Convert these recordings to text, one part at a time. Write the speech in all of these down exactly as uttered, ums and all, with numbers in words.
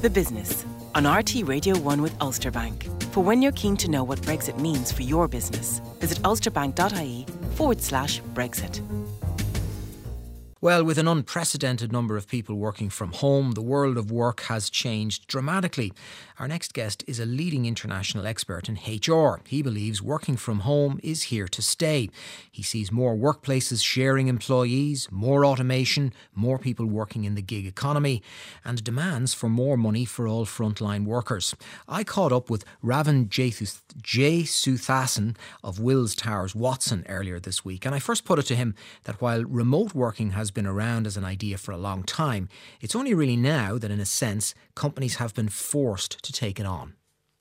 The Business on R T Radio one with Ulster Bank. For when you're keen to know what Brexit means for your business, visit ulsterbank.ie forward slash Brexit. Well, with an unprecedented number of people working from home, the world of work has changed dramatically. Our next guest is a leading international expert in H R. He believes working from home is here to stay. He sees more workplaces sharing employees, more automation, more people working in the gig economy, and demands for more money for all frontline workers. I caught up with Ravin Jesuthasan of Wills Towers Watson earlier this week, and I first put it to him that while remote working has been around as an idea for a long time, it's only really now that, in a sense, companies have been forced to take it on.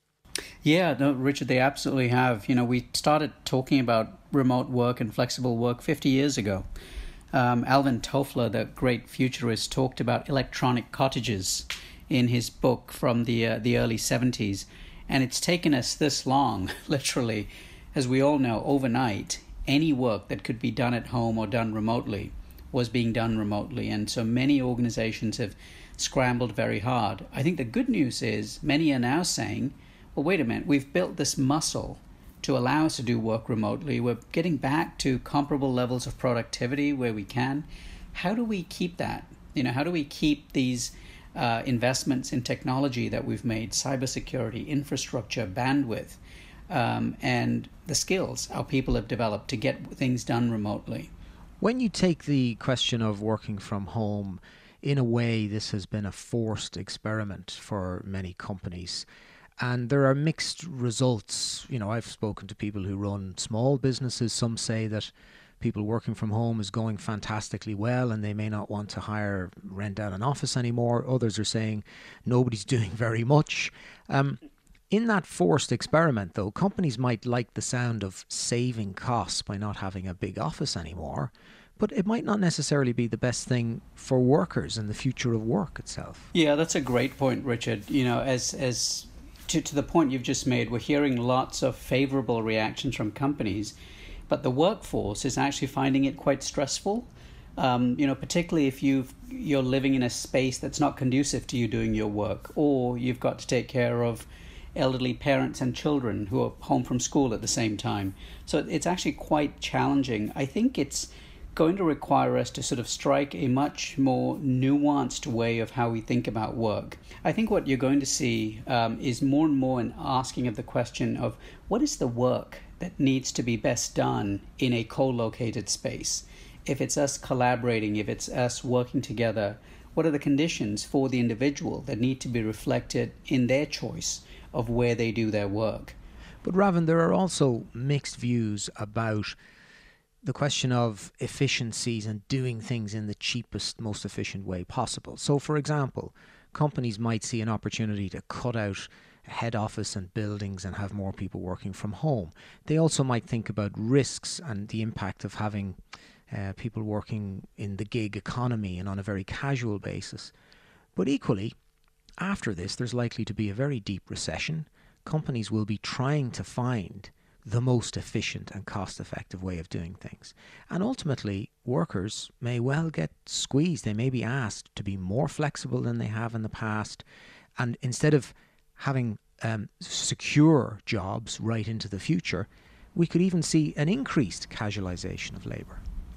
Yeah, no, Richard, they absolutely have. You know, we started talking about remote work and flexible work fifty years ago. Um, Alvin Toffler, the great futurist, talked about electronic cottages in his book from the uh, the early seventies. And it's taken us this long, literally, as we all know, overnight, any work that could be done at home or done remotely was being done remotely. And so many organizations have scrambled very hard. I think the good news is many are now saying, well, wait a minute, we've built this muscle to allow us to do work remotely. We're getting back to comparable levels of productivity where we can. How do we keep that? You know, how do we keep these uh, investments in technology that we've made, cybersecurity, infrastructure, bandwidth, um, and the skills our people have developed to get things done remotely? When you take the question of working from home, in a way this has been a forced experiment for many companies, and there are mixed results. You know, I've spoken to people who run small businesses. Some say that people working from home is going fantastically well and they may not want to hire, rent out an office anymore. Others are saying nobody's doing very much. Um, In that forced experiment, though, companies might like the sound of saving costs by not having a big office anymore, but it might not necessarily be the best thing for workers and the future of work itself. Yeah, that's a great point, Richard. You know, as as to, to the point you've just made, we're hearing lots of favorable reactions from companies, but the workforce is actually finding it quite stressful. Um, you know, particularly if you've, you're living in a space that's not conducive to you doing your work, or you've got to take care of elderly parents and children who are home from school at the same time. So it's actually quite challenging. I think it's going to require us to sort of strike a much more nuanced way of how we think about work. I think what you're going to see um, is more and more an asking of the question of what is the work that needs to be best done in a co-located space? If it's us collaborating, if it's us working together, what are the conditions for the individual that need to be reflected in their choice of where they do their work? But Ravin, there are also mixed views about the question of efficiencies and doing things in the cheapest, most efficient way possible. So, for example, companies might see an opportunity to cut out a head office and buildings and have more people working from home. They also might think about risks and the impact of having uh, people working in the gig economy and on a very casual basis. But equally, after this, there's likely to be a very deep recession. Companies will be trying to find the most efficient and cost-effective way of doing things. And ultimately, workers may well get squeezed. They may be asked to be more flexible than they have in the past. And instead of having um, secure jobs right into the future, we could even see an increased casualisation of labour.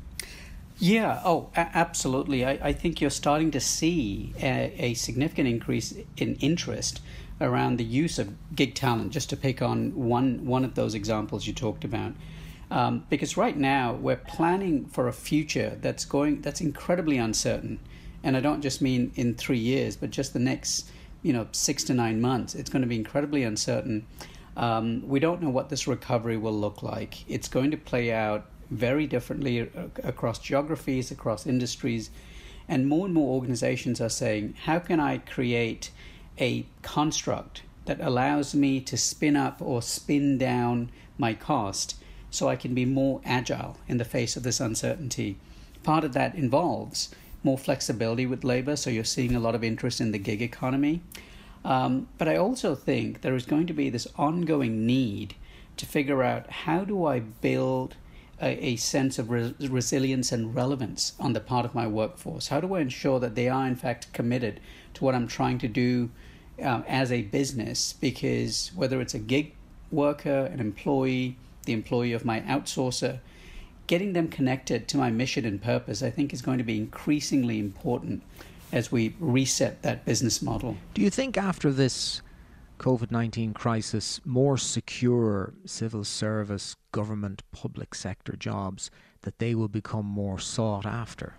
Yeah, oh, a- absolutely. I, I think you're starting to see a, a significant increase in interest around the use of gig talent, just to pick on one one of those examples you talked about. Um, because right now we're planning for a future that's going that's incredibly uncertain. And I don't just mean in three years, but just the next, you know, six to nine months. It's going to be incredibly uncertain. Um, we don't know what this recovery will look like. It's going to play out very differently across geographies, across industries. And more and more organizations are saying, how can I create a construct that allows me to spin up or spin down my cost so I can be more agile in the face of this uncertainty? Part of that involves more flexibility with labor, so you're seeing a lot of interest in the gig economy. Um, but I also think there is going to be this ongoing need to figure out, how do I build a, a sense of res- resilience and relevance on the part of my workforce? How do I ensure that they are in fact committed to what I'm trying to do um, as a business, because whether it's a gig worker, an employee, the employee of my outsourcer, getting them connected to my mission and purpose, I think, is going to be increasingly important as we reset that business model. Do you think after this COVID nineteen crisis, more secure civil service, government, public sector jobs, that they will become more sought after?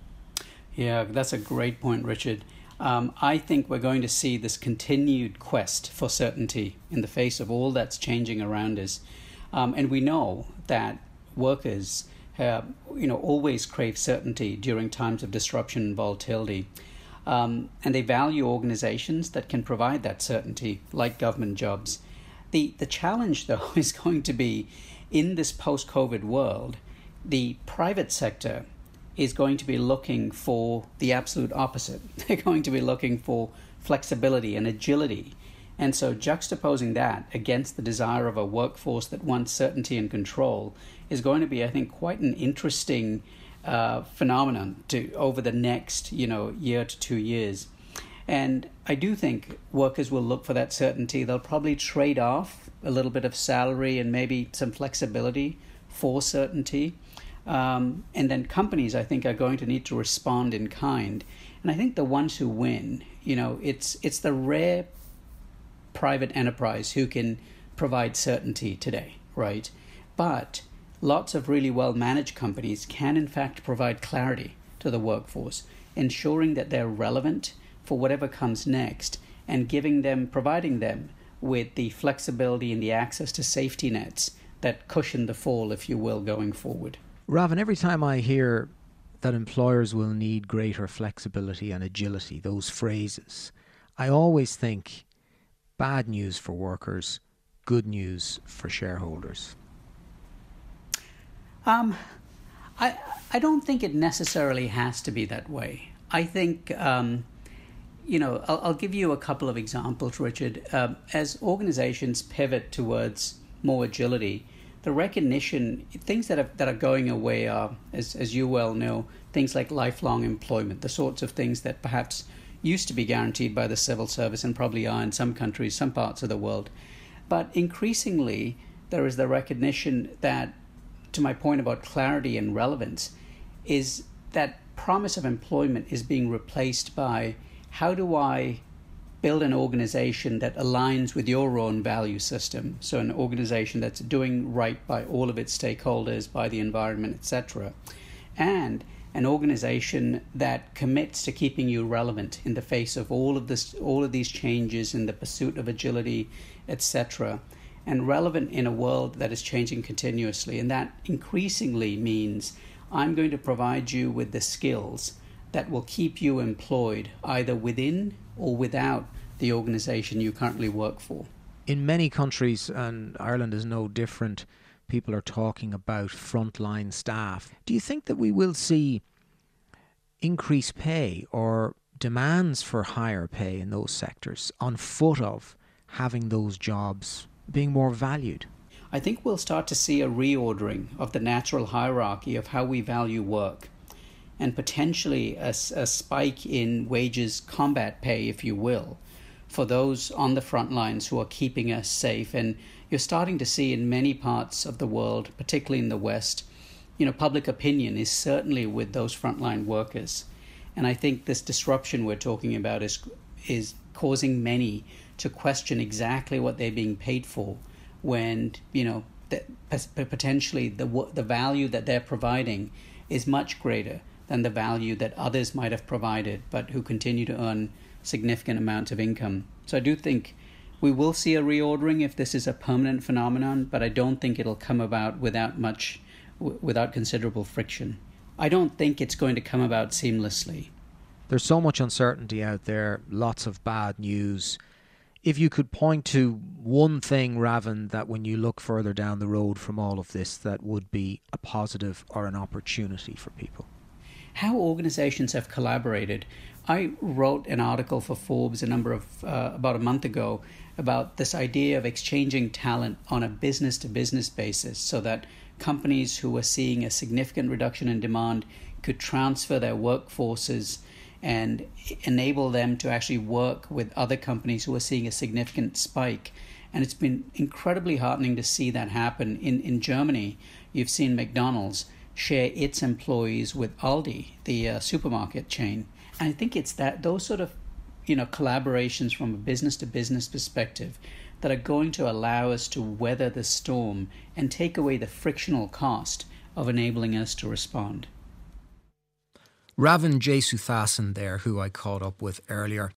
Yeah, that's a great point, Richard. Um, I think we're going to see this continued quest for certainty in the face of all that's changing around us. Um, and we know that workers have, you know, always crave certainty during times of disruption and volatility. Um, and they value organizations that can provide that certainty, like government jobs. The, the challenge, though, is going to be, in this post-COVID world, the private sector is going to be looking for the absolute opposite. They're going to be looking for flexibility and agility. And so juxtaposing that against the desire of a workforce that wants certainty and control is going to be, I think, quite an interesting uh, phenomenon to over the next, you know, year to two years. And I do think workers will look for that certainty. They'll probably trade off a little bit of salary and maybe some flexibility for certainty. Um, and then companies, I think, are going to need to respond in kind. And I think the ones who win, you know, it's it's the rare private enterprise who can provide certainty today, right? But lots of really well-managed companies can, in fact, provide clarity to the workforce, ensuring that they're relevant for whatever comes next, and giving them, providing them with the flexibility and the access to safety nets that cushion the fall, if you will, going forward. Ravin, every time I hear that employers will need greater flexibility and agility, those phrases, I always think bad news for workers, good news for shareholders. Um, I I don't think it necessarily has to be that way. I think, um, you know, I'll, I'll give you a couple of examples, Richard. Um, as organizations pivot towards more agility, the recognition, things that are, that are going away are, as, as you well know, things like lifelong employment, the sorts of things that perhaps used to be guaranteed by the civil service and probably are in some countries, some parts of the world. But increasingly, there is the recognition that, to my point about clarity and relevance, is that promise of employment is being replaced by, how do I build an organization that aligns with your own value system? So an organization that's doing right by all of its stakeholders, by the environment, et cetera. And an organization that commits to keeping you relevant in the face of all of this, all of these changes in the pursuit of agility, et cetera. And relevant in a world that is changing continuously. And that increasingly means I'm going to provide you with the skills that will keep you employed either within or without the organization you currently work for. In many countries, and Ireland is no different, people are talking about frontline staff. Do you think that we will see increased pay or demands for higher pay in those sectors on foot of having those jobs being more valued? I think we'll start to see a reordering of the natural hierarchy of how we value work, and potentially a, a spike in wages combat pay, if you will, for those on the front lines who are keeping us safe. And you're starting to see in many parts of the world, particularly in the West, you know, public opinion is certainly with those frontline workers. And I think this disruption we're talking about is is causing many to question exactly what they're being paid for, when, you know, that potentially the the value that they're providing is much greater than the value that others might have provided, but who continue to earn significant amounts of income. So I do think we will see a reordering if this is a permanent phenomenon, but I don't think it'll come about without much, w- without considerable friction. I don't think it's going to come about seamlessly. There's so much uncertainty out there, lots of bad news. If you could point to one thing, Ravin, that when you look further down the road from all of this, that would be a positive or an opportunity for people. How organizations have collaborated. I wrote an article for Forbes a number of, uh, about a month ago about this idea of exchanging talent on a business-to-business basis, so that companies who are seeing a significant reduction in demand could transfer their workforces and enable them to actually work with other companies who are seeing a significant spike. And it's been incredibly heartening to see that happen. In, in Germany, you've seen McDonald's share its employees with Aldi, the uh, supermarket chain. And I think it's that those sort of, you know, collaborations from a business to business perspective that are going to allow us to weather the storm and take away the frictional cost of enabling us to respond. Ravin Jesuthasan there, who I caught up with earlier.